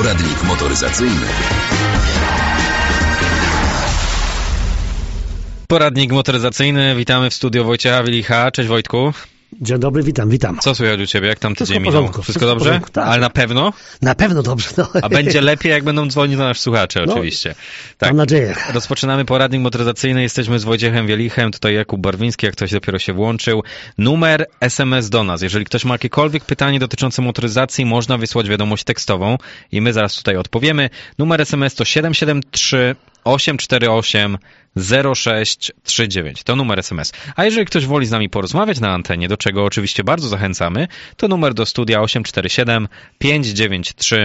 Poradnik motoryzacyjny. Poradnik motoryzacyjny. Witamy w studio Wojciecha Wilicha. Cześć Wojtku. Dzień dobry, witam. Co słychać u Ciebie? Jak tam tydzień Wszystko w minął? porządku, Wszystko dobrze? Tak. Ale na pewno? Na pewno dobrze. No. A będzie lepiej, jak będą dzwonić do nas słuchacze, oczywiście. Tak. Mam nadzieję. Rozpoczynamy poradnik motoryzacyjny. Jesteśmy z Wojciechem Wielichem. Tutaj Jakub Barwiński, jak ktoś dopiero się włączył. Numer SMS do nas. Jeżeli ktoś ma jakiekolwiek pytanie dotyczące motoryzacji, można wysłać wiadomość tekstową i my zaraz tutaj odpowiemy. Numer SMS to 773 848 0639. To numer SMS. A jeżeli ktoś woli z nami porozmawiać na antenie, do czego oczywiście bardzo zachęcamy, to numer do studia 847 593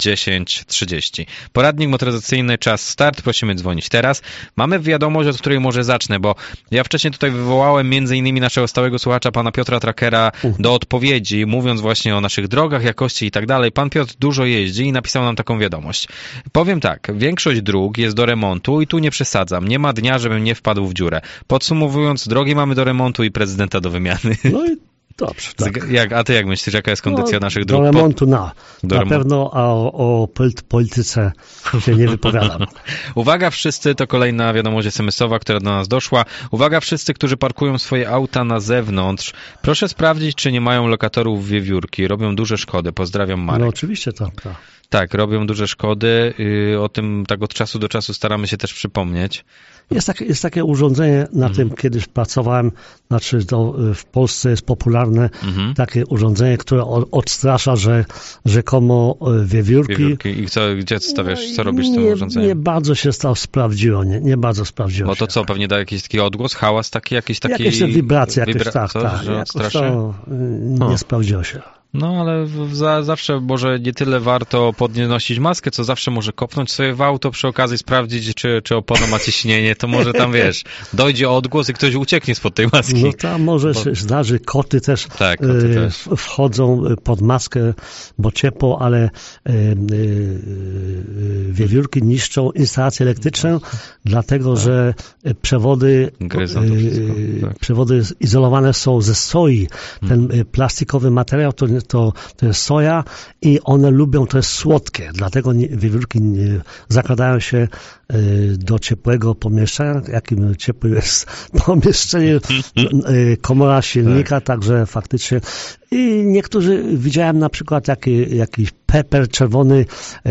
1030. Poradnik motoryzacyjny, czas start. Prosimy dzwonić teraz. Mamy wiadomość, od której może zacznę, bo ja wcześniej tutaj wywołałem między innymi naszego stałego słuchacza, pana Piotra Trackera, do odpowiedzi, mówiąc właśnie o naszych drogach, jakości i tak dalej. Pan Piotr dużo jeździ i napisał nam taką wiadomość. Powiem tak, większość dróg jest do remontu i tu nie przesadzam. Nie ma dnia, żebym nie wpadł w dziurę. Podsumowując, drogi mamy do remontu i prezydenta do wymiany. No i dobrze, tak. A ty jak myślisz, jaka jest kondycja naszych dróg? Do remontu na pewno, a o polityce się nie wypowiadam. Uwaga wszyscy, to kolejna wiadomość SMS-owa, która do nas doszła. Uwaga wszyscy, którzy parkują swoje auta na zewnątrz. Proszę sprawdzić, czy nie mają lokatorów wiewiórki. Robią duże szkody. Pozdrawiam, Marek. No oczywiście, tak. Tak, robią duże szkody. O tym tak od czasu do czasu staramy się też przypomnieć. Jest takie urządzenie, na tym kiedyś pracowałem, znaczy to w Polsce jest popularne, takie urządzenie, które odstrasza, że rzekomo wiewiórki. I gdzie stawiasz, co robisz z tym urządzeniem? Nie bardzo się sprawdziło, nie bardzo sprawdziło Bo to się. co, pewnie da jakiś taki odgłos, hałas taki, jakieś wibracje, tak. Jakoś to nie sprawdziło się. No, ale zawsze może nie tyle warto podnosić maskę, co zawsze może kopnąć sobie w auto przy okazji, sprawdzić, czy opona ma ciśnienie, to może tam, wiesz, dojdzie odgłos i ktoś ucieknie spod tej maski. No tam może się zdarzy, koty też, wchodzą pod maskę, bo ciepło, ale wiewiórki niszczą instalacje elektryczne, dlatego, że przewody izolowane są ze soi. Ten plastikowy materiał to jest soja i one lubią, to jest słodkie, dlatego wiewiórki zakladają się do ciepłego pomieszczenia, jakim ciepłe jest pomieszczenie, komora silnika, także faktycznie. I niektórzy, widziałem na przykład jakiś peper czerwony,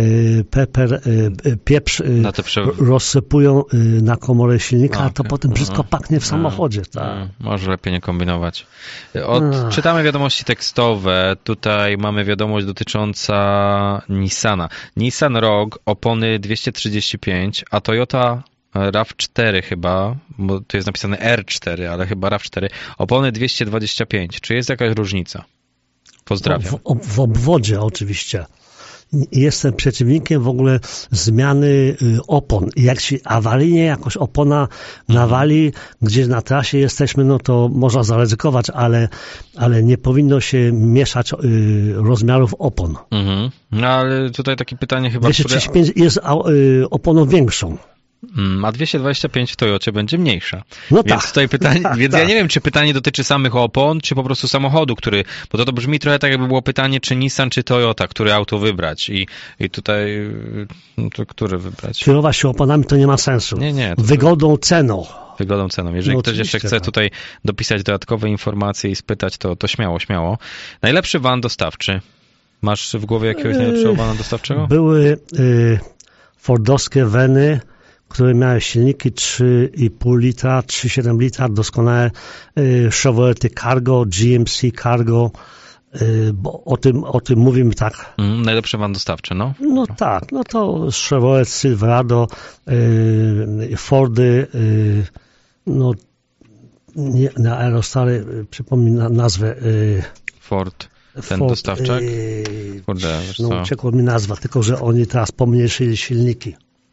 pieprz rozsypują na komorę silnika, a to potem wszystko pachnie w samochodzie. Tak. Może lepiej nie kombinować. Czytamy wiadomości tekstowe. Tutaj mamy wiadomość dotycząca Nissana. Nissan Rogue, opony 235, a Toyota RAV4 chyba, bo tu jest napisane R4, ale chyba RAV4, opony 225. Czy jest jakaś różnica? Pozdrawiam. W obwodzie oczywiście. Jestem przeciwnikiem w ogóle zmiany opon. Jak się awaryjnie jakoś opona nawali, gdzie na trasie jesteśmy, no to można zaryzykować, ale nie powinno się mieszać rozmiarów opon. No ale tutaj takie pytanie chyba... 235 jest oponą większą. A 225 w Toyocie będzie mniejsza. No więc tak. Tutaj pytanie, ja nie wiem, czy pytanie dotyczy samych opon, czy po prostu samochodu, bo to brzmi trochę tak, jakby było pytanie, czy Nissan, czy Toyota, które auto wybrać. I tutaj, to które wybrać? Kierować się oponami to nie ma sensu. Nie. Wygodą, ceną. Jeżeli ktoś jeszcze chce tutaj dopisać dodatkowe informacje i spytać, to śmiało. Najlepszy van dostawczy. Masz w głowie jakiegoś najlepszego vana dostawczego? Były fordowskie veny, które miały silniki 3,5 litra, 3,7 litra, doskonałe Chevrolet Cargo, GMC Cargo, bo o tym mówimy tak. Najlepszy van dostawczy, no? No tak, no to Chevrolet Silverado, Fordy, no nie, na Aerostary, przypomnij nazwę. Ford. Ten dostawczak? Kurde, wiesz co? Uciekła mi nazwa, tylko że oni teraz pomniejszyli silniki.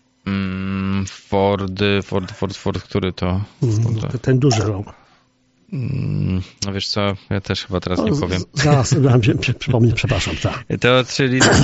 Ford, który to? Ten duży rok. No wiesz co, ja też chyba teraz nie powiem. Zaraz nam się przypomnę, przepraszam, tak. To czyli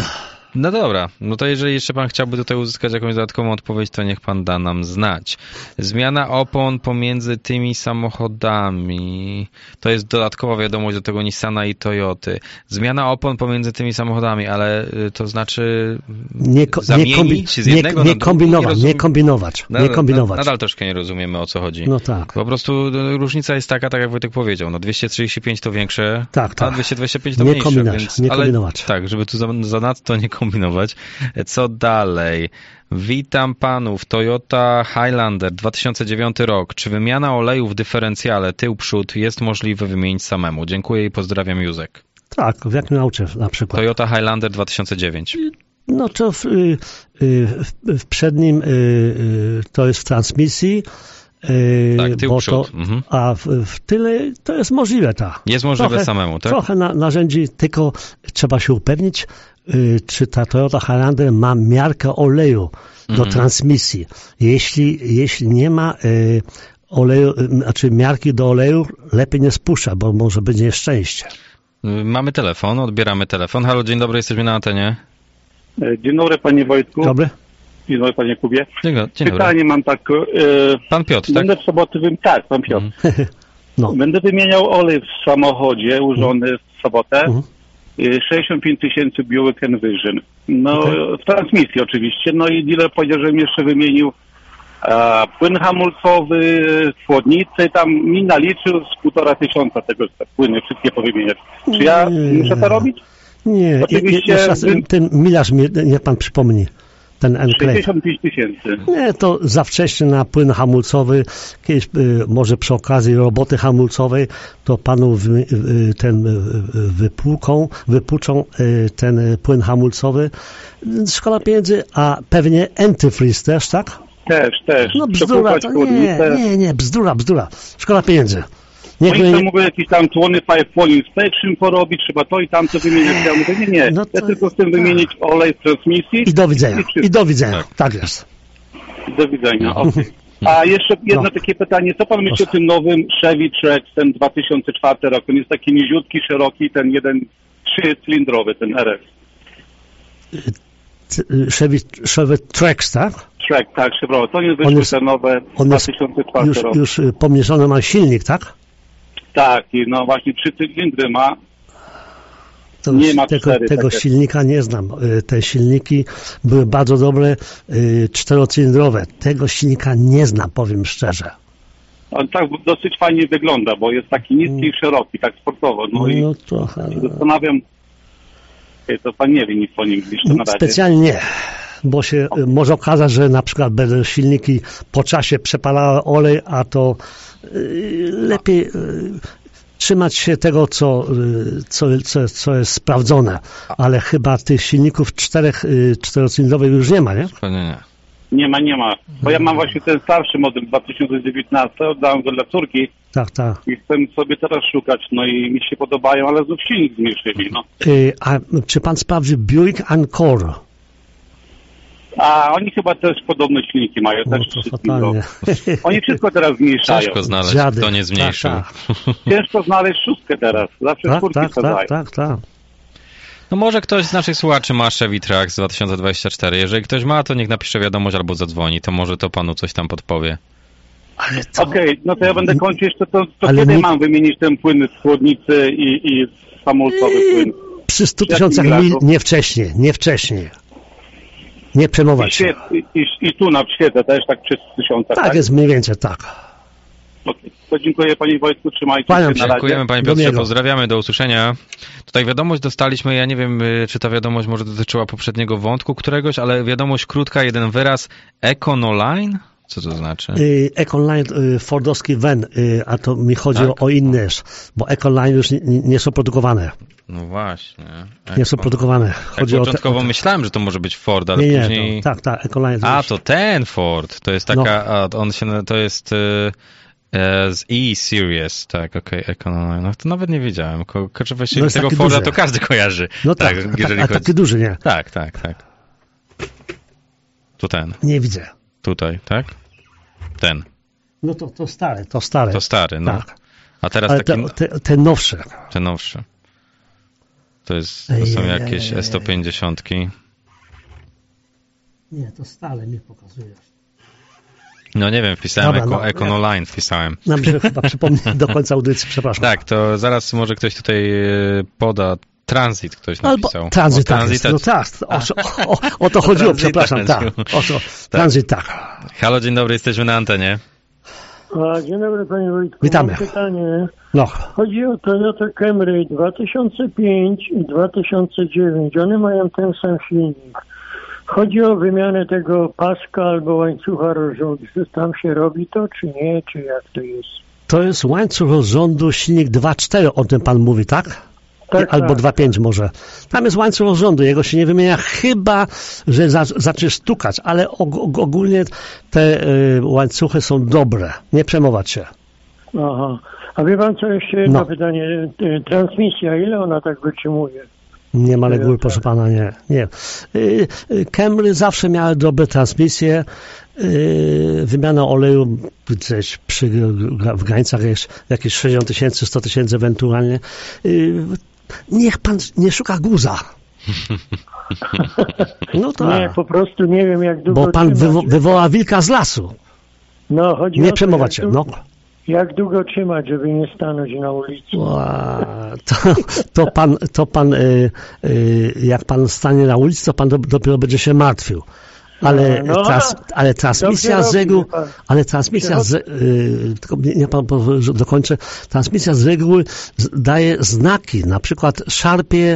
No dobra, no to jeżeli jeszcze pan chciałby tutaj uzyskać jakąś dodatkową odpowiedź, to niech pan da nam znać. Zmiana opon pomiędzy tymi samochodami. To jest dodatkowa wiadomość do tego Nissana i Toyoty. Zmiana opon pomiędzy tymi samochodami, ale to znaczy zamienić z jednego na drugi? Nie kombinować. Nadal troszkę nie rozumiemy, o co chodzi. No tak. Po prostu różnica jest taka, tak jak Wojtek powiedział, no 235 to większe, a 225 to mniejsze. Nie kombinować. Tak, żeby tu zanadto nie kombinować. Co dalej? Witam panów. Toyota Highlander 2009 rok. Czy wymiana oleju w dyferencjale tył-przód jest możliwe wymienić samemu? Dziękuję i pozdrawiam, Józek. Tak, w jakim aucie na przykład? Toyota Highlander 2009. No to w przednim to jest w transmisji. Tak, tył-przód. A w tyle to jest możliwe, tak. Jest możliwe samemu, tak? Trochę narzędzi, tylko trzeba się upewnić, czy ta Toyota Highlander ma miarkę oleju do transmisji. Jeśli nie ma oleju, znaczy miarki do oleju, lepiej nie spuszcza, bo może być nieszczęście. Mamy telefon, odbieramy telefon. Halo, dzień dobry, jesteśmy na antenie. Dzień dobry, panie Wojtku. Dobry. Dzień dobry, panie Kubie. Dzień dobry. Pytanie mam tak. Pan Piotr, będę tak? w sobotę, tak, pan Piotr. No. Będę wymieniał olej w samochodzie użony w sobotę. 65 000 Buick Envision. No, w transmisji oczywiście. No i dealer powiedział, że mi jeszcze wymienił płyn hamulcowy, chłodnicę i tam mi naliczył z 1500 tego płyny, wszystkie powymieniać. Czy ja muszę to robić? Nie, oczywiście jeszcze raz, ten milarz mi, niech pan przypomni. Ten enclave. 65 000. Nie, to za wcześnie na płyn hamulcowy. Kiedyś może przy okazji roboty hamulcowej to panu wypłuczą ten płyn hamulcowy. Szkoda pieniędzy, a pewnie antifreeze też, tak? Też. No bzdura, to nie, bzdura. Szkoda pieniędzy. Oni to mówią jakiś tam 25 point inspection porobić, trzeba to i tamto wymieniać. Ja mówię, nie. No ja tylko chcę wymienić olej z transmisji. I do widzenia. Tak jest. Do widzenia, okej. A jeszcze jedno takie pytanie. Co pan myśli o tym nowym Chevy Trax, ten 2004 rok? On jest taki niziutki, szeroki, ten jeden 3-cylindrowy, ten RS. Chevy Trax, tak? Trax, tak, Chevrolet. To nie wyszły te nowe 2004 rok. Już pomniejszony ma silnik, tak? Tak, i no właśnie 3 cylindry ma. To nie ma tego silnika nie znam. Te silniki były bardzo dobre, 4-cylindrowe. Tego silnika nie znam, powiem szczerze. On tak dosyć fajnie wygląda, bo jest taki niski i szeroki, tak sportowo. No i trochę. Zastanawiam, to pan nie wie nic o nim jeszcze na razie. Specjalnie nie, bo się może okazać, że na przykład będą silniki po czasie przepalały olej, a to lepiej trzymać się tego, co jest sprawdzone. Ale chyba tych silników 4-cylindrowych już nie ma, nie? Nie ma. Bo ja mam właśnie ten starszy model 2019, oddałem go dla córki. Tak. I chcę sobie teraz szukać, no i mi się podobają, ale znów silnik zmniejszyli, no. A czy pan sprawdzi Buick Encore? A oni chyba też podobne silniki mają. No, też to fatalnie. Oni wszystko teraz zmniejszają. Ciężko znaleźć, kto nie zmniejszył. Tak. Ciężko znaleźć szóstkę teraz. Zawsze czwórki spadają. Tak. No może ktoś z naszych słuchaczy ma Chevy Trax 2024. Jeżeli ktoś ma, to niech napisze wiadomość albo zadzwoni. To może to panu coś tam podpowie. Okej, no to ja będę kończyć. To kiedy mam wymienić ten płyn z chłodnicy i hamulcowy płyn? Przy 100 000 mil nie wcześniej. Nie przejmować się. I tu na świecie też tak przez 1000. Tak jest mniej więcej, tak. Okay. To dziękuję panie Wojtku, trzymajcie się na razie. Dziękujemy panie Piotrze, pozdrawiamy, do usłyszenia. Tutaj wiadomość dostaliśmy, ja nie wiem, czy ta wiadomość może dotyczyła poprzedniego wątku któregoś, ale wiadomość krótka, jeden wyraz. Econoline? Co to znaczy? Econoline, fordowski van, a to mi chodzi o inne, bo Econoline już nie są produkowane. No właśnie. Nie są produkowane. Chodzi początkowo myślałem, że to może być Ford, ale później... Tak, Econoline. To ten Ford. To jest taka... to jest... z E-Series, tak, Econoline. No to nawet nie wiedziałem. Właściwie tego Forda duży. To każdy kojarzy. No tak, jeżeli chodzi... taki duży, nie? Tak. Tu ten. Nie widzę. Tutaj, tak? Ten. No to stare. To stary, no. Tak. A teraz ale taki... Te nowsze. Te nowsze. To są jakieś S150. Nie, to stale mi pokazujesz. No nie wiem, wpisałem Dobra, Econoline, wpisałem. Nam się chyba przypomni do końca audycji, przepraszam. Tak, to zaraz może ktoś tutaj poda. Transit ktoś napisał. Albo transit, tak. No tak, o to chodziło, przepraszam. Tak, transit, tak. Halo, dzień dobry, jesteśmy na antenie. Dzień dobry, panie Wojtku. Witamy. Mam pytanie. No. Chodzi o Toyota Camry 2005 i 2009. One mają ten sam silnik. Chodzi o wymianę tego paska albo łańcucha rozrządu. Czy tam się robi to, czy nie, czy jak to jest? To jest łańcuch rozrządu, silnik 2.4, o tym pan mówi, tak? Tak, Albo tak. 2.5 może. Tam jest łańcuch rozrządu, jego się nie wymienia, chyba że zaczniesz stukać, ale ogólnie te łańcuchy są dobre. Nie przejmować się. Aha. A wie pan co, jeszcze jedno pytanie. Transmisja, ile ona tak wytrzymuje? Nie ma reguły, proszę pana, nie. Camry zawsze miały dobre transmisje. Wymiana oleju gdzieś w granicach jakieś 60 tysięcy, 100 tysięcy ewentualnie. Niech pan nie szuka guza. No to. Nie, po prostu nie wiem jak długo. Bo pan wywoła wilka z lasu. No, chodzi nie o to, przejmować się. Jak długo trzymać, żeby nie stanąć na ulicy? To pan, jak pan stanie na ulicy, to pan dopiero będzie się martwił. Ale transmisja z reguły, tylko nie pan dokończę, transmisja z reguły daje znaki, na przykład szarpie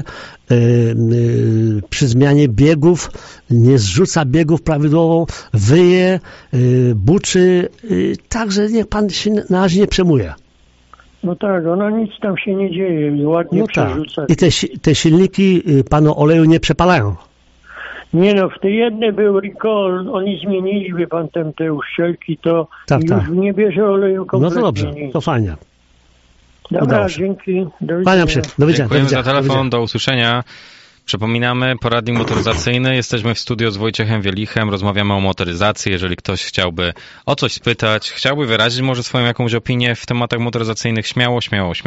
przy zmianie biegów, nie zrzuca biegów prawidłowo, wyje, buczy, także niech pan się na razie nie przejmuje. No tak, ona nic tam się nie dzieje, ładnie przerzuca. Tak. I te silniki panu oleju nie przepalają. Nie no, w tej jednej był recall, oni zmienili, wie pan, te uszczelki, to już nie bierze oleju kompletnie. No to dobrze, nic. to fajnie. Dobra, dzięki. Kłaniam się, do widzenia. Dziękujemy za telefon, do usłyszenia. Przypominamy, poradnik motoryzacyjny. Jesteśmy w studio z Wojciechem Wielichem, rozmawiamy o motoryzacji. Jeżeli ktoś chciałby o coś spytać, chciałby wyrazić może swoją jakąś opinię w tematach motoryzacyjnych, śmiało.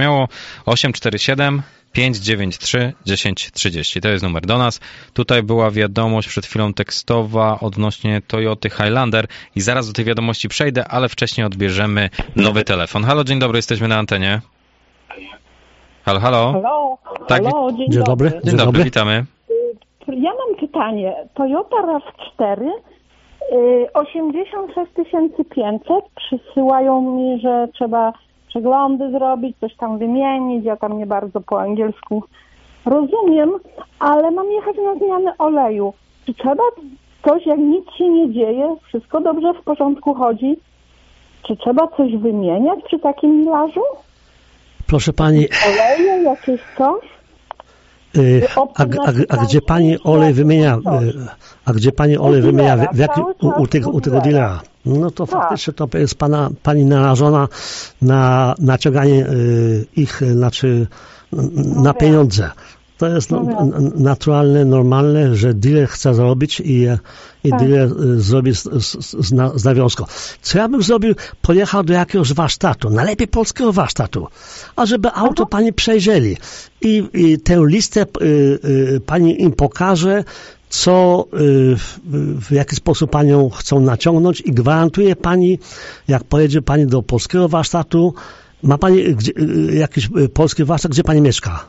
847 593 1030. To jest numer do nas. Tutaj była wiadomość przed chwilą tekstowa odnośnie Toyoty Highlander i zaraz do tej wiadomości przejdę, ale wcześniej odbierzemy nowy telefon. Halo, dzień dobry, jesteśmy na antenie. Halo. Halo, tak. Halo, dzień dobry. Dzień dobry, witamy. Ja mam pytanie. Toyota RAV4 86 500 przysyłają mi, że trzeba przeglądy zrobić, coś tam wymienić, ja tam nie bardzo po angielsku rozumiem, ale mam jechać na zmianę oleju. Czy trzeba coś, jak nic się nie dzieje, wszystko dobrze w porządku chodzi, czy trzeba coś wymieniać przy takim milażu? Proszę pani... Oleje, jakieś coś? A gdzie pani olej wymienia? A gdzie pani olej wymienia? U tego dealera? No to faktycznie to jest pani narażona na naciąganie ich, znaczy na pieniądze. To jest naturalne, normalne, że dealer chce zarobić i dealer zrobi z nawiązką. Co ja bym zrobił? Pojechał do jakiegoś warsztatu, najlepiej polskiego warsztatu, a żeby auto pani przejrzeli i tę listę pani im pokaże, co, w jaki sposób panią chcą naciągnąć i gwarantuje pani, jak pojedzie pani do polskiego warsztatu, ma pani jakiś polski warsztat, gdzie pani mieszka?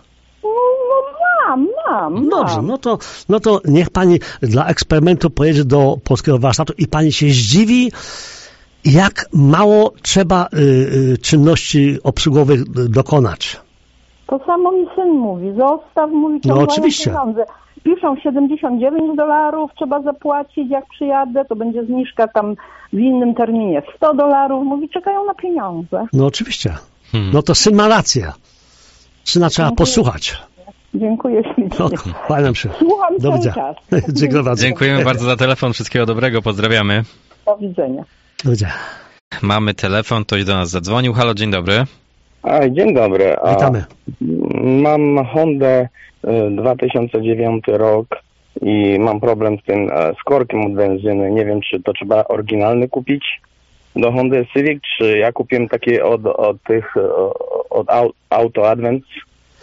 Mam. Dobrze, no to niech pani dla eksperymentu pojedzie do polskiego warsztatu i pani się zdziwi, jak mało trzeba czynności obsługowych dokonać. To samo mi syn mówi. Zostaw, mówi, no oczywiście. Pieniądze. Piszą $79 trzeba zapłacić, jak przyjadę, to będzie zniżka tam w innym terminie $100. Mówi, czekają na pieniądze. No oczywiście. No to syn ma rację. Syna trzeba posłuchać. Dziękuję ślicznie. Kłaniam się. Słucham cały czas. Dziękujemy bardzo za telefon. Wszystkiego dobrego. Pozdrawiamy. Do widzenia. Do widzenia. Mamy telefon. Ktoś do nas zadzwonił. Halo, dzień dobry. Dzień dobry. Witamy. Mam Hondę 2009 rok i mam problem z tym z korkiem od benzyny. Nie wiem, czy to trzeba oryginalny kupić do Hondy Civic, czy ja kupiłem takie od Auto Advance.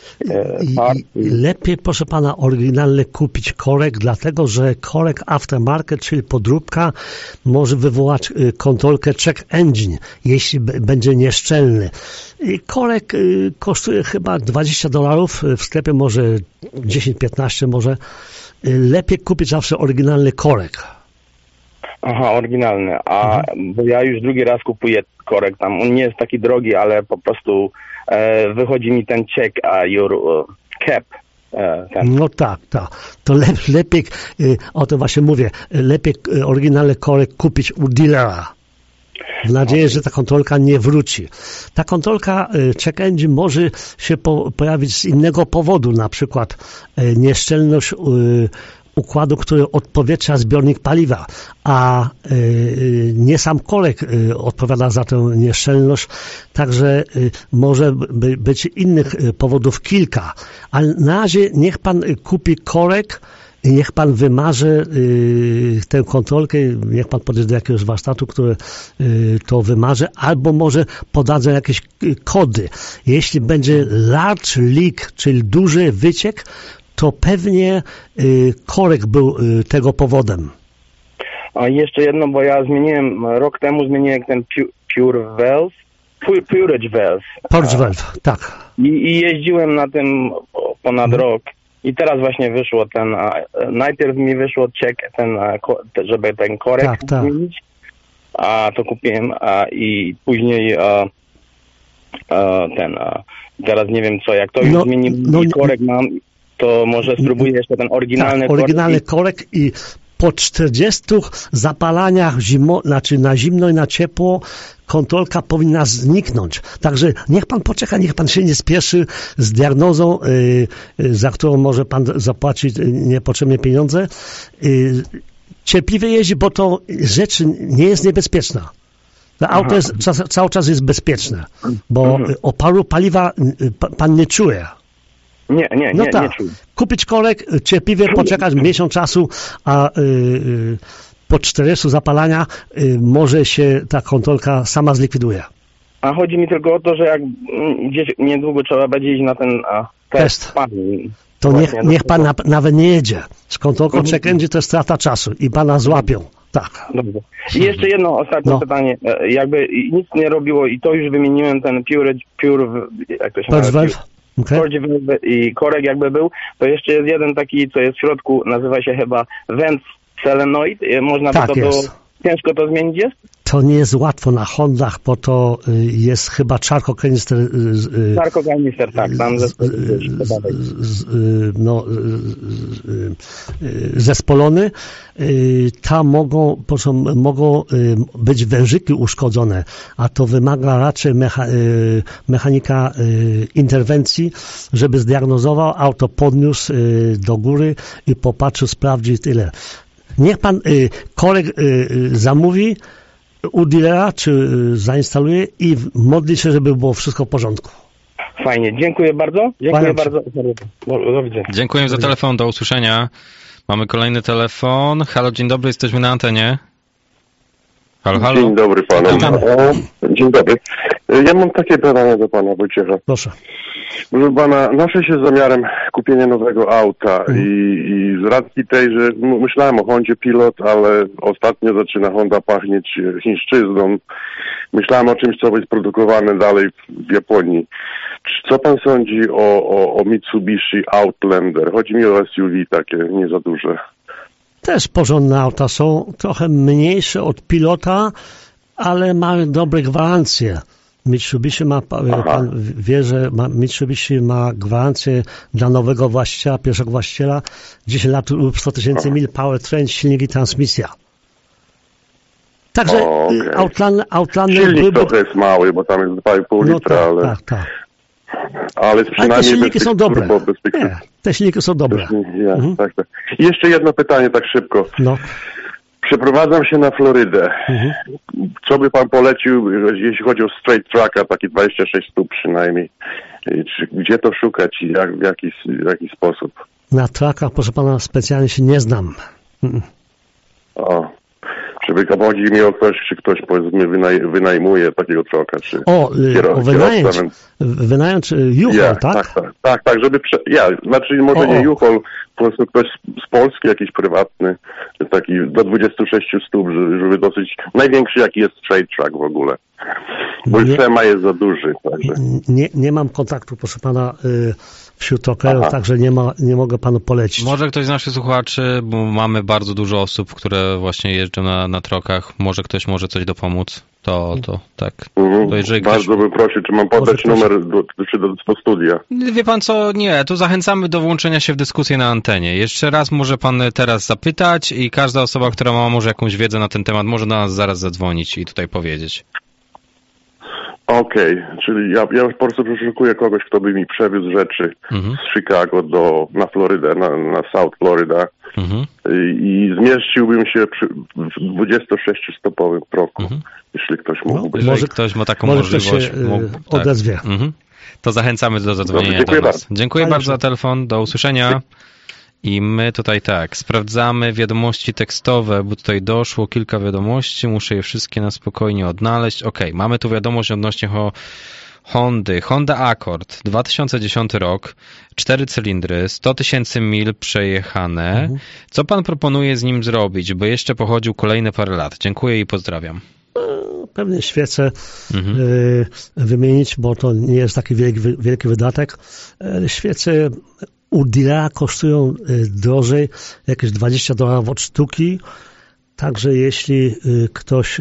Lepiej, proszę pana, oryginalny kupić korek, dlatego że korek aftermarket, czyli podróbka, może wywołać kontrolkę check engine, jeśli będzie nieszczelny. Korek kosztuje chyba $20, w sklepie może 10-15 może. Lepiej kupić zawsze oryginalny korek. Aha, oryginalny. Bo ja już drugi raz kupuję korek tam. On nie jest taki drogi, ale po prostu wychodzi mi ten check, your cap. No tak. To lepiej, o tym właśnie mówię, lepiej oryginalny korek kupić u dealera. W nadziei, że ta kontrolka nie wróci. Ta kontrolka check engine może się pojawić z innego powodu, na przykład nieszczelność układu, który odpowietrza zbiornik paliwa, a nie sam korek odpowiada za tę nieszczelność, także może być innych powodów kilka. Ale na razie niech pan kupi korek i niech pan wymarzy tę kontrolkę, niech pan podejdzie do jakiegoś warsztatu, który to wymarzy, albo może podadzą jakieś kody. Jeśli będzie large leak, czyli duży wyciek, to pewnie korek był tego powodem. A jeszcze jedno, bo ja rok temu zmieniłem ten Purge Valve. Purge Valve, tak. I jeździłem na tym ponad rok. I teraz właśnie wyszło najpierw mi wyszło check żeby ten korek zmienić. A to kupiłem, i później teraz nie wiem co, jak to już zmieni korek mam, to może spróbuję jeszcze ten oryginalny korek. Oryginalny korek i po 40 zapalaniach na zimno i na ciepło kontrolka powinna zniknąć. Także niech pan poczeka, niech pan się nie spieszy z diagnozą, za którą może pan zapłacić niepotrzebnie pieniądze. Cierpliwie jeździ, bo to rzecz nie jest niebezpieczna. To auto cały czas jest bezpieczne, bo oparu paliwa pan nie czuje. Nie czuję. Kupić korek, cierpliwie poczekać miesiąc czasu, a po 40 zapalania może się ta kontrolka sama zlikwiduje. A chodzi mi tylko o to, że jak gdzieś niedługo trzeba będzie iść na ten test. To niech pan nawet nie jedzie. Z kontrolką check engine to jest strata czasu i pana złapią. Tak. Dobrze. I jeszcze jedno ostatnie pytanie. Jakby nic nie robiło i to już wymieniłem ten jak to się nazywa? Okay. I korek jakby był, to jeszcze jest jeden taki, co jest w środku, nazywa się chyba vent solenoid. Można by to było, ciężko to zmienić jest? To nie jest łatwo na Hondach, bo to jest chyba czarkokanister. Czarkokanister, tak. Tam zespolony. Tam mogą być wężyki uszkodzone, a to wymaga raczej mechanika interwencji, żeby zdiagnozował, auto podniósł do góry i popatrzył, sprawdził tyle. Niech pan korek zamówi u dealera, czy zainstaluje i modli się, żeby było wszystko w porządku. Fajnie, dziękuję bardzo. Dziękuję bardzo. Do widzenia. Dziękuję za telefon, do usłyszenia. Mamy kolejny telefon. Halo, dzień dobry, jesteśmy na antenie. Halo. Dzień dobry panu. Dzień dobry. Ja mam takie pytanie do pana Wojciecha. Proszę. Proszę pana, noszę się z zamiarem kupienia nowego auta i z racji tej, że myślałem o Hondzie Pilot, ale ostatnio zaczyna Honda pachnieć chińszczyzną. Myślałem o czymś, co będzie produkowane dalej w Japonii. Co pan sądzi o Mitsubishi Outlander? Chodzi mi o SUV takie, nie za duże. Też porządne auta są, trochę mniejsze od Pilota, ale mają dobre gwarancje. Mitsubishi pan wie, że Mitsubishi ma gwarancję dla nowego właściciela, pierwszego właściciela 10 lat lub 100 000 mil, powertrain, silnik i transmisja. Także Outlander silnik trochę jest mały, bo tam jest 2,5 litra, ale... Tak. Ale przynajmniej te silniki są dobre. Te silniki są dobre. Tak. I jeszcze jedno pytanie tak szybko. No. Przeprowadzam się na Florydę. Co by pan polecił, jeśli chodzi o straight tracka, taki 26 stóp przynajmniej? Gdzie to szukać i w jaki sposób? Na trackach, proszę pana, specjalnie się nie znam. chodzi mi o ktoś, czy ktoś powiedzmy wynajmuje takiego troka, czy wynająć U-Haul, tak? Tak, żeby znaczy może nie U-Haul, po prostu ktoś z Polski, jakiś prywatny, taki do 26 stóp, żeby dosyć, największy jaki jest trade truck w ogóle. Bo już FEMA jest za duży. Także. Nie mam kontaktu, proszę pana, wśród trokerów, także nie mogę panu polecić. Może ktoś z naszych słuchaczy, bo mamy bardzo dużo osób, które właśnie jeżdżą na trokach, może ktoś może coś dopomóc, to tak. To jeżeli bardzo bym prosił, czy mam podać numer do studia? Wie pan co, nie, tu zachęcamy do włączenia się w dyskusję na antenie. Jeszcze raz może pan teraz zapytać i każda osoba, która ma może jakąś wiedzę na ten temat, może do nas zaraz zadzwonić i tutaj powiedzieć. Okej, czyli ja po prostu przeszukuję kogoś, kto by mi przewiózł rzeczy z Chicago na Florydę, na South Florida i zmieściłbym się w 26-stopowym troku, jeśli ktoś mógłby. Jeżeli ktoś ma taką możliwość, odezwie. To zachęcamy do zadzwonienia do nas. Dziękuję bardzo za telefon, do usłyszenia. I my tutaj sprawdzamy wiadomości tekstowe, bo tutaj doszło kilka wiadomości, muszę je wszystkie na spokojnie odnaleźć. Mamy tu wiadomość odnośnie Honda Accord, 2010 rok, 4 cylindry, 100 000 mil przejechane. Co pan proponuje z nim zrobić, bo jeszcze pochodził kolejne parę lat? Dziękuję i pozdrawiam. Pewnie świece wymienić, bo to nie jest taki wielki wydatek. Świece u dealera kosztują drożej, jakieś $20 od sztuki. Także jeśli ktoś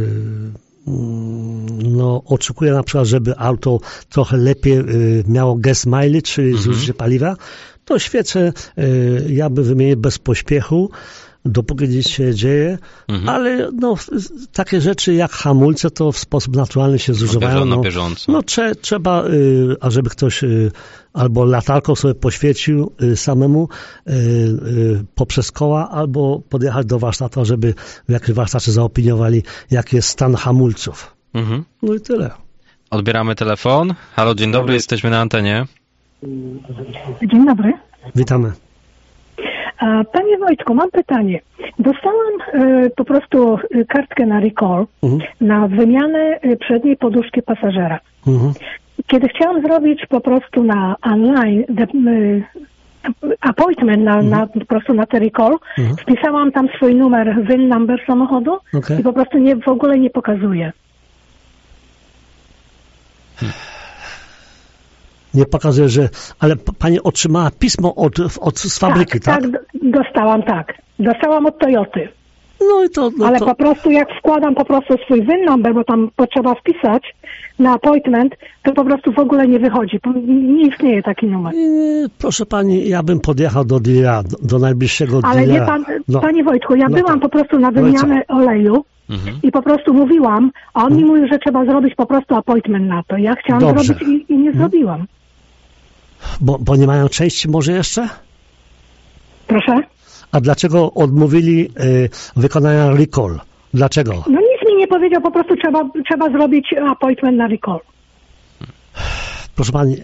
oczekuje na przykład, żeby auto trochę lepiej miało gas mileage, czyli zużycie paliwa, to świece ja bym wymienił bez pośpiechu, dopóki nic się dzieje, ale takie rzeczy jak hamulce to w sposób naturalny się zużywają. Na bieżąco. Trzeba, ażeby ktoś albo latarką sobie poświecił samemu poprzez koła, albo podjechać do warsztatu, żeby w jakimś warsztacie zaopiniowali, jaki jest stan hamulców. No i tyle. Odbieramy telefon. Halo, dzień dobry, jesteśmy na antenie. Dzień dobry. Witamy. Panie Wojtku, mam pytanie. Dostałam po prostu kartkę na recall, na wymianę przedniej poduszki pasażera. Kiedy chciałam zrobić po prostu na online appointment po prostu na ten recall, wpisałam tam swój numer, VIN number samochodu i po prostu w ogóle nie pokazuje. Nie pokazuje, że... Ale pani otrzymała pismo z fabryki, tak? Tak, dostałam, Dostałam od Toyoty. No i to... Ale po prostu jak wkładam po prostu swój VIN number, bo tam potrzeba wpisać na appointment, to po prostu w ogóle nie wychodzi. Nie istnieje taki numer. Proszę pani, ja bym podjechał do dealera, do najbliższego dealera. Ale wie pan, panie Wojtku, ja byłam po prostu na wymianę oleju i po prostu mówiłam, a on mi mówił, że trzeba zrobić po prostu appointment na to. Ja chciałam zrobić i nie zrobiłam. Bo nie mają części może jeszcze? Proszę? A dlaczego odmówili wykonania recall? Dlaczego? No nic mi nie powiedział, po prostu trzeba zrobić appointment na recall. Proszę pani...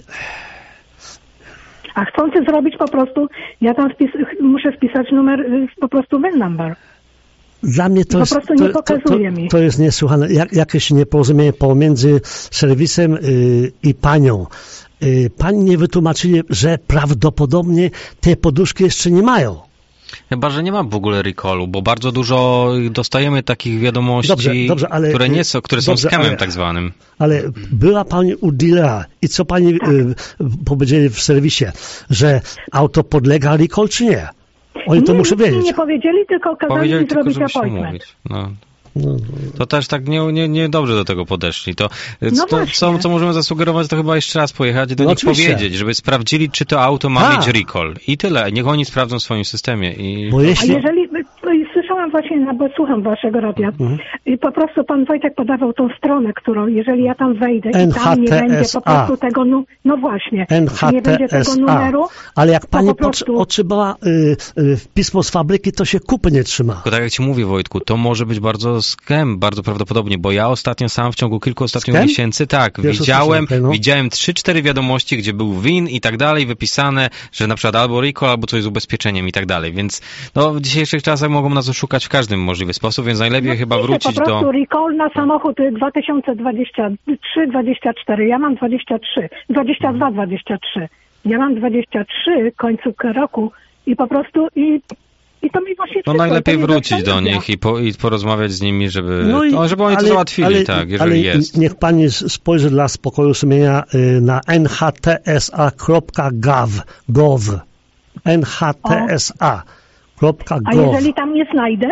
A chcący zrobić po prostu, ja tam muszę wpisać numer, po prostu VIN number. Dla mnie to jest... Po prostu nie pokazuje mi. To jest niesłychane. Jakieś nieporozumienie pomiędzy serwisem i panią. Pani nie wytłumaczyli, że prawdopodobnie te poduszki jeszcze nie mają. Chyba, że nie ma w ogóle recallu, bo bardzo dużo dostajemy takich wiadomości, które są scamem tak zwanym. Ale była pani u dealera i co pani powiedzieli w serwisie, że auto podlega recall czy nie? Oni to muszą wiedzieć. Nie powiedzieli, tylko kazali mi zrobić appointment. To też tak nie dobrze do tego podeszli. Co możemy zasugerować, to chyba jeszcze raz pojechać i do nich powiedzieć, żeby sprawdzili, czy to auto ma mieć recall. I tyle. Niech oni sprawdzą w swoim systemie. A jeżeli... Słyszałam właśnie, bo słucham waszego radia i po prostu pan Wojtek podawał tą stronę, którą jeżeli ja tam wejdę i tam nie będzie po prostu tego, no właśnie, nie będzie tego numeru. Ale jak pani otrzymała pismo z fabryki, to się kupy nie trzyma. Tylko tak jak ci mówię, Wojtku, to może być bardzo scam, bardzo prawdopodobnie, bo ja ostatnio sam w ciągu kilku ostatnich miesięcy, widziałem 3-4 wiadomości, gdzie był VIN i tak dalej, wypisane, że na przykład albo recall, albo coś z ubezpieczeniem i tak dalej, więc w dzisiejszych czasach mogą nas szukać w każdy możliwy sposób, więc najlepiej chyba wrócić po prostu do... recall na samochód 2023-24. Ja mam 22-23. Ja mam 23, końcówkę roku i po prostu i to mi właśnie No najlepiej wrócić do nich i porozmawiać z nimi, żeby oni to załatwili, jeżeli jest. Niech pani spojrzy dla spokoju sumienia na nhtsa.gov. nhtsa.gov. A jeżeli tam nie znajdę?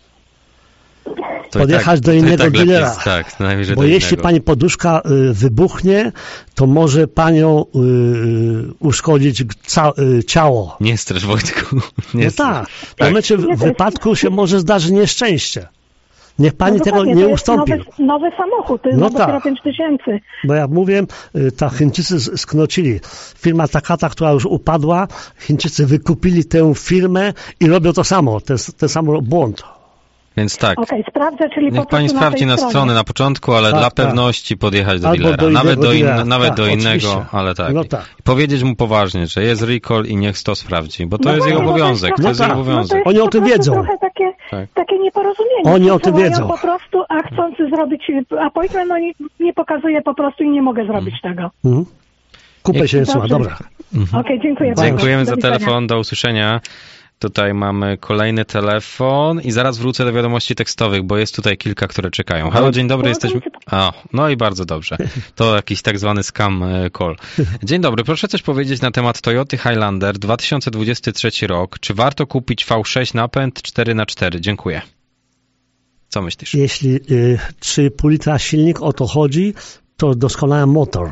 Podjechać do innego dealera. Bo jeśli pani poduszka wybuchnie, to może panią uszkodzić ciało. Nie strasz, Wojtku. W momencie wypadku się może zdarzyć nieszczęście. Niech pani tego nie ustąpi. Nowy samochód, to jest dopiero 5000. Bo jak mówiłem, Chińczycy sknocili. Firma Takata, która już upadła, Chińczycy wykupili tę firmę i robią to samo, ten sam błąd. Więc tak. Okej, sprawdzę, czyli niech pani sprawdzi na stronę na początku, ale dla pewności podjechać do dealera. Nawet do innego, ale tak. I powiedzieć mu poważnie, że jest recall i niech to sprawdzi, bo to jest jego obowiązek. To jest jego obowiązek. Oni o tym wiedzą. Trochę takie nieporozumienie. Oni o tym wiedzą. Po prostu, a chcący zrobić appointment, oni nie pokazuje po prostu i nie mogę zrobić tego. Kupę się słucha, dobra. Okej, dziękuję bardzo. Dziękujemy za telefon, do usłyszenia. Tutaj mamy kolejny telefon i zaraz wrócę do wiadomości tekstowych, bo jest tutaj kilka, które czekają. Halo, dzień dobry, jesteśmy... No i bardzo dobrze. To jakiś tak zwany scam call. Dzień dobry, proszę coś powiedzieć na temat Toyoty Highlander 2023 rok. Czy warto kupić V6 napęd 4x4? Dziękuję. Co myślisz? Jeśli 3,5 litra silnik o to chodzi, to doskonały motor.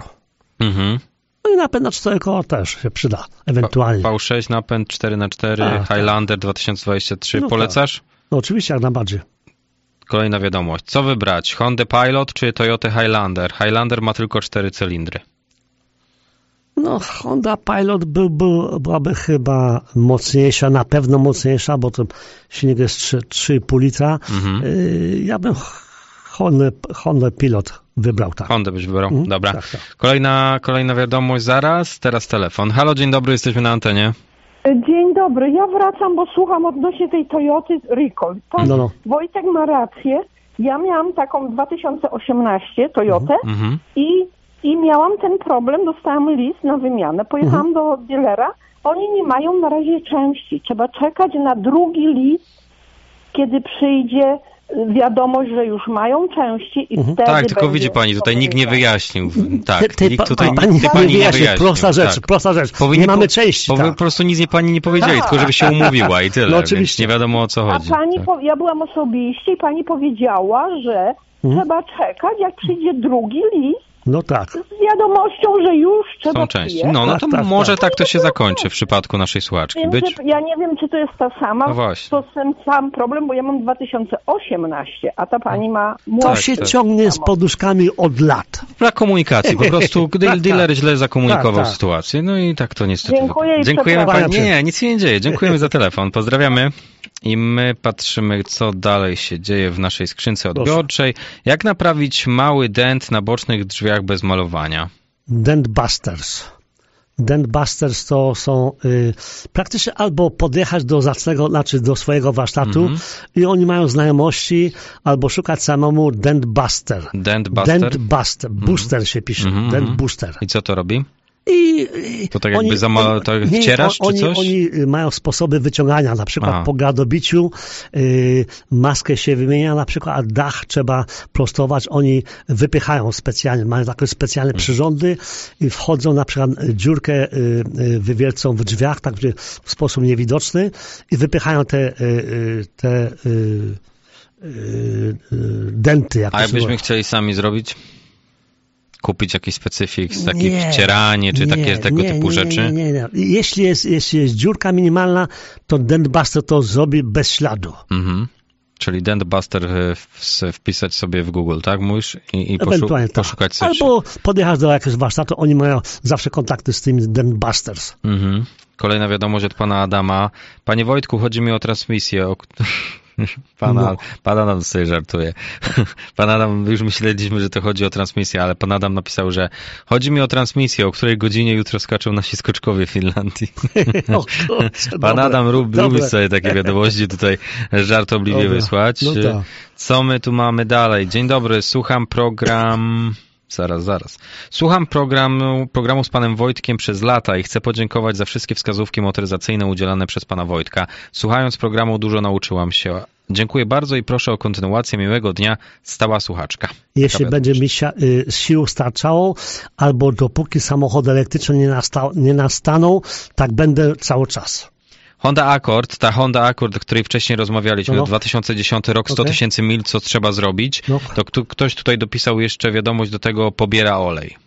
No i napęd na 4 koła też się przyda, ewentualnie. V6, napęd 4x4, Highlander 2023. Polecasz? No oczywiście, jak najbardziej. Kolejna wiadomość. Co wybrać? Honda Pilot czy Toyota Highlander? Highlander ma tylko 4 cylindry. No, Honda Pilot byłaby chyba mocniejsza, na pewno mocniejsza, bo to silnik jest 3,5 litra. Ja bym Honda Pilot wybrał, tak. Honda byś wybrał, dobra. Tak. Kolejna wiadomość zaraz, teraz telefon. Halo, dzień dobry, jesteśmy na antenie. Dzień dobry, ja wracam, bo słucham odnośnie tej Toyoty Recall. Tak, Wojtek ma rację, ja miałam taką 2018 Toyotę i miałam ten problem, dostałam list na wymianę, pojechałam do dealera, oni nie mają na razie części, trzeba czekać na drugi list, kiedy przyjdzie wiadomość, że już mają części i wtedy tak, tylko widzi pani, tutaj nikt nie wyjaśnił. Tak, nikt tutaj pani nie wyjaśnił. Prosta rzecz. Nie mamy części. Po prostu nic pani nie powiedzieli, tylko żeby się umówiła i tyle. No oczywiście. Więc nie wiadomo o co chodzi. A pani, ja byłam osobiście i pani powiedziała, że trzeba czekać, jak przyjdzie drugi list. No tak. Z wiadomością, że już trzeba są części. No to może tak to się zakończy w przypadku naszej słuchaczki. Ja nie wiem, czy to jest ta sama. No właśnie. To ten sam problem, bo ja mam 2018, a ta pani ma... To się ciągnie z poduszkami od lat. Brak komunikacji. Po prostu dealer źle zakomunikował sytuację. No i tak to niestety. Dziękujemy pani. Nie, nic się nie dzieje. Dziękujemy za telefon. Pozdrawiamy. I my patrzymy, co dalej się dzieje w naszej skrzynce odbiorczej. Jak naprawić mały dent na bocznych drzwiach bez malowania? Dent Busters. Dent Busters to są praktycznie albo podjechać do do swojego warsztatu i oni mają znajomości, albo szukać samemu Dent Buster. Dent Buster? Dent Buster. Booster się pisze. Dent Booster. I co to robi? To tak jakby wcierasz czy coś? Oni mają sposoby wyciągania, na przykład po gradobiciu maskę się wymienia, na przykład, a dach trzeba prostować, oni wypychają specjalnie, mają takie specjalne przyrządy i wchodzą, na przykład dziurkę wywiercą w drzwiach, tak w sposób niewidoczny i wypychają te denty. A jakbyśmy chcieli sami zrobić? Kupić jakiś specyfik, takie wcieranie, czy tego typu rzeczy? Nie. Jeśli jest dziurka minimalna, to Dent Buster to zrobi bez śladu. Czyli Dent Buster wpisać sobie w Google, tak? Mówisz? I poszukać coś. Albo podjechać do jakiegoś warsztatu, oni mają zawsze kontakty z tymi Dent Busters. Kolejna wiadomość od pana Adama. Panie Wojtku, chodzi mi o transmisję. Pan Adam sobie żartuje. Pan Adam, już myśleliśmy, że to chodzi o transmisję, ale pan Adam napisał, że chodzi mi o transmisję, o której godzinie jutro skaczą nasi skoczkowie w Finlandii. Pan Adam lubi sobie takie wiadomości tutaj żartobliwie wysłać. No tak. Co my tu mamy dalej? Dzień dobry, słucham program... Zaraz. Słucham programu z panem Wojtkiem przez lata i chcę podziękować za wszystkie wskazówki motoryzacyjne udzielane przez pana Wojtka. Słuchając programu dużo nauczyłam się. Dziękuję bardzo i proszę o kontynuację. Miłego dnia. Stała słuchaczka. Jeśli będzie mi sił starczało, albo dopóki samochody elektryczne nie nastaną, tak będę cały czas. Honda Accord, o której wcześniej rozmawialiśmy, 2010 rok, 100 tysięcy mil, co trzeba zrobić, to ktoś tutaj dopisał jeszcze wiadomość do tego, pobiera olej.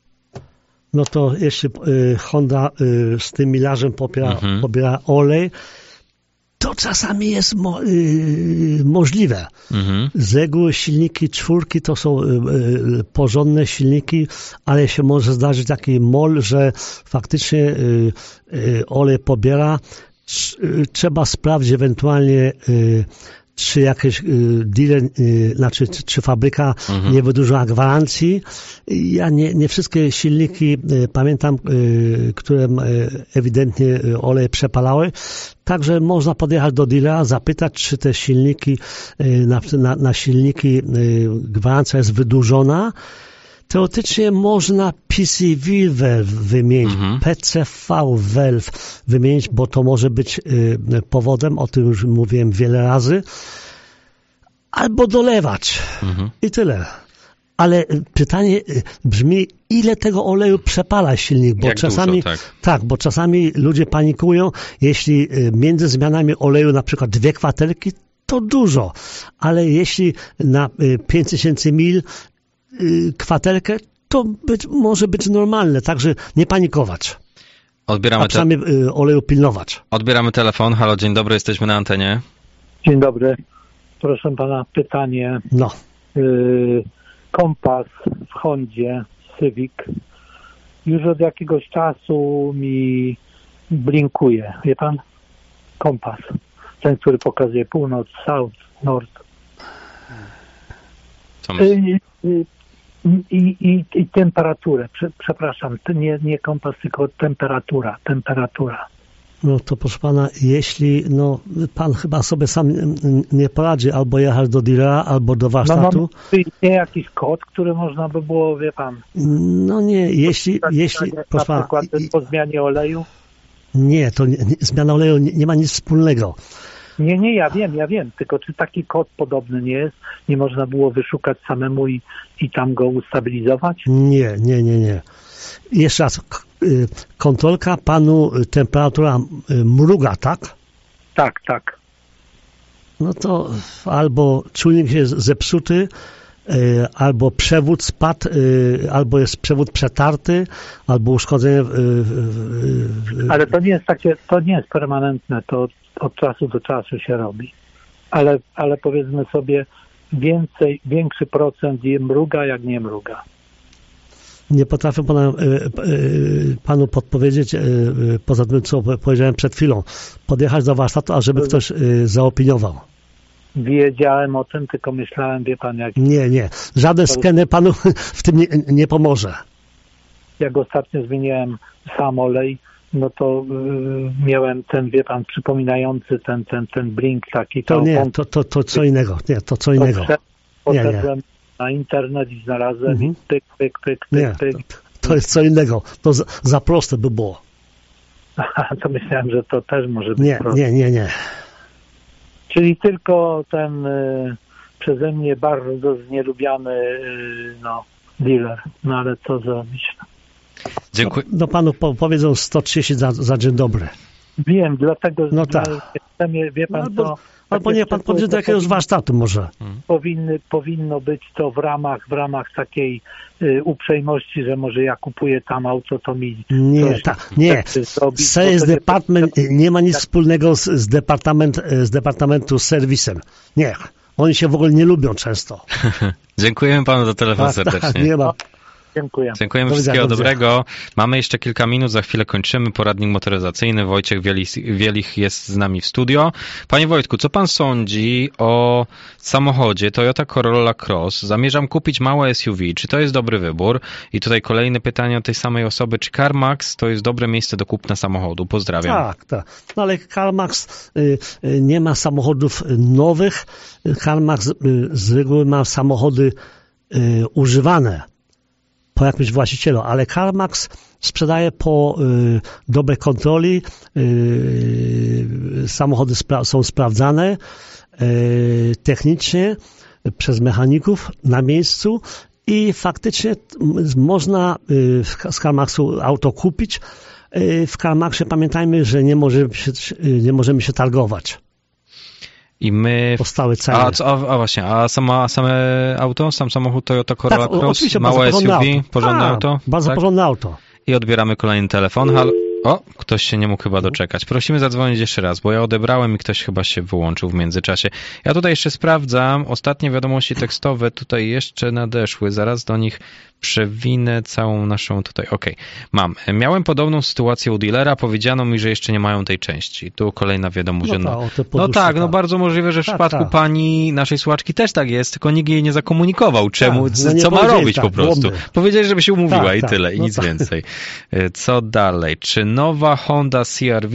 No to jeśli Honda z tym milarzem pobiera olej, to czasami jest możliwe. Z reguły silniki 4 to są porządne silniki, ale się może zdarzyć taki mol, że faktycznie olej pobiera. Trzeba sprawdzić ewentualnie, czy jakieś dealer, czy fabryka nie wydłużyła gwarancji. Ja nie wszystkie silniki pamiętam, które ewidentnie olej przepalały. Także można podjechać do dealera, zapytać, czy te silniki, na silniki gwarancja jest wydłużona. Teoretycznie można PCV valve wymienić, PCV valve wymienić, bo to może być powodem, o tym już mówiłem wiele razy, albo dolewać i tyle. Ale pytanie brzmi, ile tego oleju przepala silnik, bo czasami dużo, bo czasami ludzie panikują, jeśli między zmianami oleju na przykład 2 kwaterki, to dużo, ale jeśli na 5000 mil kwaterkę, to może być normalne, także nie panikować. A przynajmniej oleju pilnować. Odbieramy telefon. Halo, dzień dobry, jesteśmy na antenie. Dzień dobry. Proszę pana, pytanie. Kompas w Hondzie Civic już od jakiegoś czasu mi blinkuje. Wie pan? Kompas. Ten, który pokazuje północ, south, north. I temperaturę, przepraszam, nie kompas, tylko temperatura. No to proszę pana, jeśli pan chyba sobie sam nie poradzi, albo jechać do dealera, albo do warsztatu. Nie jakiś kod, który można by było, wie pan. No nie, jeśli na przykład po zmianie oleju? Nie, to zmiana oleju nie ma nic wspólnego. Nie, ja wiem, tylko czy taki kod podobny nie jest? Nie można było wyszukać samemu i tam go ustabilizować? Nie. Jeszcze raz, kontrolka panu temperatura mruga, tak? Tak. No to albo czujnik jest zepsuty, albo przewód spadł, albo jest przewód przetarty, albo uszkodzenie. Ale to nie jest permanentne, to od czasu do czasu się robi. Ale powiedzmy sobie, większy procent mruga, jak nie mruga. Nie potrafię panu podpowiedzieć, poza tym, co powiedziałem przed chwilą, podjechać do warsztatu, a żeby ktoś zaopiniował. Wiedziałem o tym, tylko myślałem, wie pan, jak... Nie. Żaden skener panu w tym nie pomoże. Jak ostatnio zmieniałem sam olej, no to miałem ten, wie pan, przypominający ten blink taki. To nie, to co innego. Nie, to co innego. Poszedłem na internet i znalazłem pyk. Nie, to jest co innego. To za proste by było. To myślałem, że to też może być proste. Nie. Czyli tylko ten przeze mnie bardzo znielubiany dealer. No ale co zrobić? Dziękuję. No panu powiedzą 130 za dzień dobry. Wiem, dlatego wie pan albo niech pan podjedzie do jakiegoś warsztatu może. Powinno być to w ramach takiej uprzejmości, że może ja kupuję tam auto, to mi... Nie. Sales Department nie ma nic wspólnego z departamentu z serwisem. Nie. Oni się w ogóle nie lubią często. Dziękujemy panu za telefon serdecznie. Nie ma. Dziękuję. Dziękujemy, wszystkiego dobrego. Mamy jeszcze kilka minut, za chwilę kończymy. Poradnik motoryzacyjny. Wojciech Wielich jest z nami w studio. Panie Wojtku, co pan sądzi o samochodzie Toyota Corolla Cross? Zamierzam kupić małe SUV. Czy to jest dobry wybór? I tutaj kolejne pytanie od tej samej osoby. Czy CarMax to jest dobre miejsce do kupna samochodu? Pozdrawiam. Tak. No ale CarMax nie ma samochodów nowych. CarMax z reguły ma samochody używane po jakimś właścicielu, ale CarMax sprzedaje po dobrej kontroli, samochody są sprawdzane technicznie przez mechaników na miejscu i faktycznie można z CarMaxu auto kupić. W CarMaxie pamiętajmy, że nie możemy się targować. I my... Powstały ceny. A same auto? Sam samochód Toyota Corolla Cross? Małe SUV? Porządne auto? Bardzo porządne auto. I odbieramy kolejny telefon. Ktoś się nie mógł chyba doczekać. Prosimy zadzwonić jeszcze raz, bo ja odebrałem i ktoś chyba się wyłączył w międzyczasie. Ja tutaj jeszcze sprawdzam. Ostatnie wiadomości tekstowe tutaj jeszcze nadeszły. Zaraz do nich przewinę całą naszą tutaj. Mam. Miałem podobną sytuację u dealera. Powiedziano mi, że jeszcze nie mają tej części. Tu kolejna wiadomość. Bardzo możliwe, że w przypadku pani, naszej słuchaczki też tak jest, tylko nikt jej nie zakomunikował. Czemu? Co ma robić po prostu? Powiedzieli, żeby się umówiła i tyle. I nic więcej. Co dalej? Czy nowa Honda CR-V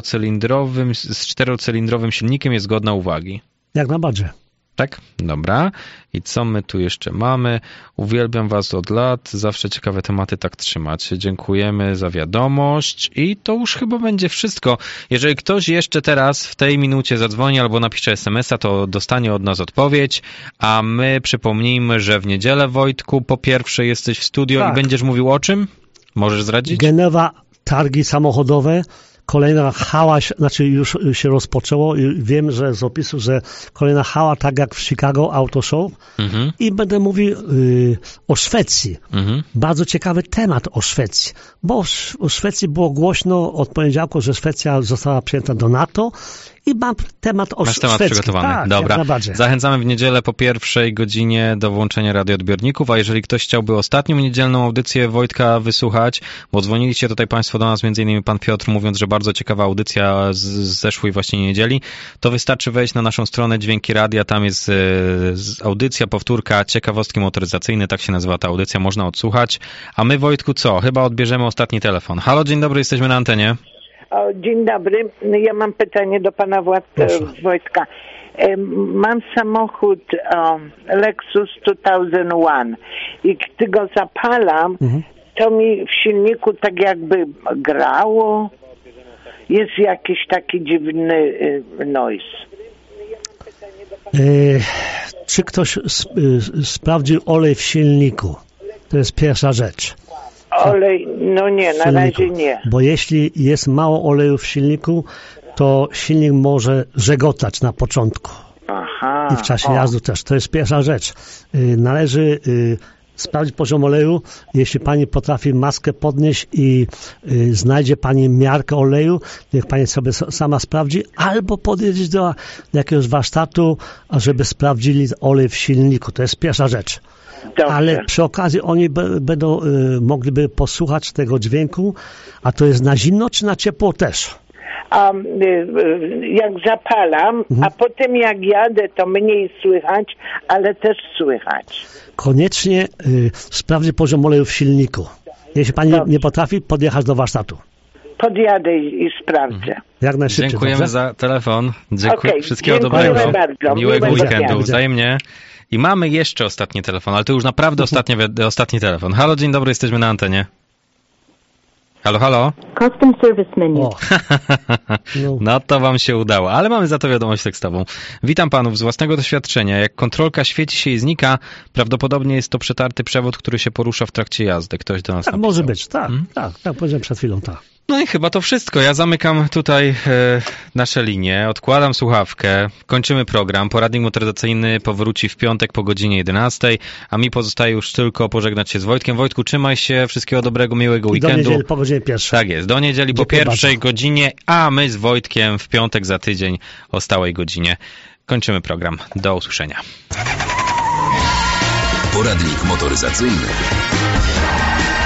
z 4-cylindrowym silnikiem jest godna uwagi? Jak najbardziej. Tak? Dobra. I co my tu jeszcze mamy? Uwielbiam was od lat. Zawsze ciekawe tematy tak trzymacie. Dziękujemy za wiadomość. I to już chyba będzie wszystko. Jeżeli ktoś jeszcze teraz w tej minucie zadzwoni albo napisze SMS-a, to dostanie od nas odpowiedź. A my przypomnijmy, że w niedzielę, Wojtku, po pierwsze jesteś w studio i będziesz mówił o czym? Możesz zdradzić? Genewa, targi samochodowe. Kolejna hała, już się rozpoczęło i wiem, że z opisu, że kolejna hała, tak jak w Chicago Auto Show. I będę mówił o Szwecji. Bardzo ciekawy temat o Szwecji, bo o Szwecji było głośno od poniedziałku, że Szwecja została przyjęta do NATO i mam temat o Szwecji. Masz temat przygotowany. Tak, dobra. Zachęcamy w niedzielę po 1:00 do włączenia radioodbiorników, a jeżeli ktoś chciałby ostatnią niedzielną audycję Wojtka wysłuchać, bo dzwoniliście tutaj państwo do nas, m.in. pan Piotr, mówiąc, że bardzo ciekawa audycja z zeszłej właśnie niedzieli, to wystarczy wejść na naszą stronę Dźwięki Radia, tam jest audycja, powtórka, ciekawostki motoryzacyjne, tak się nazywa ta audycja, można odsłuchać. A my, Wojtku, co? Chyba odbierzemy ostatni telefon. Halo, dzień dobry, jesteśmy na antenie. Dzień dobry. Ja mam pytanie do pana Wojtka. Mam samochód Lexus 2001 i gdy go zapalam, to mi w silniku tak jakby grało. Jest jakiś taki dziwny noise. Czy ktoś sprawdził olej w silniku? To jest pierwsza rzecz. Olej, no nie, na razie nie. Bo jeśli jest mało oleju w silniku, to silnik może żegotać na początku. I w czasie jazdy też. To jest pierwsza rzecz. Należy sprawdzić poziom oleju. Jeśli pani potrafi maskę podnieść i znajdzie pani miarkę oleju, niech pani sobie sama sprawdzi, albo podjeździć do jakiegoś warsztatu, żeby sprawdzili olej w silniku. To jest pierwsza rzecz. Dobrze. Ale przy okazji oni będą mogliby posłuchać tego dźwięku, a to jest na zimno czy na ciepło też? Jak zapalam, a potem jak jadę, to mniej słychać, ale też słychać. Koniecznie sprawdzi poziom oleju w silniku. Jeśli pani nie potrafi, podjechać do warsztatu. Podjadę i sprawdzę. Jak najszybciej. Dziękujemy za telefon. Wszystkiego dobrego. Bardzo. Miłego weekendu. Wzajemnie. I mamy jeszcze ostatni telefon, ale to już naprawdę ostatni telefon. Halo, dzień dobry, jesteśmy na antenie. Halo, halo? Custom Service Menu. No to wam się udało, ale mamy za to wiadomość tekstową. Witam panów z własnego doświadczenia. Jak kontrolka świeci się i znika, prawdopodobnie jest to przetarty przewód, który się porusza w trakcie jazdy. Ktoś do nas napisał. Może być, tak, powiedziałem przed chwilą, tak. No i chyba to wszystko. Ja zamykam tutaj nasze linie, odkładam słuchawkę, kończymy program. Poradnik motoryzacyjny powróci w piątek po godzinie 11, a mi pozostaje już tylko pożegnać się z Wojtkiem. Wojtku, trzymaj się, wszystkiego dobrego, miłego weekendu. Do niedzieli po godzinie 1:00. Tak jest, do niedzieli po 1:00 godzinie, a my z Wojtkiem w piątek za tydzień o stałej godzinie. Kończymy program. Do usłyszenia. Poradnik motoryzacyjny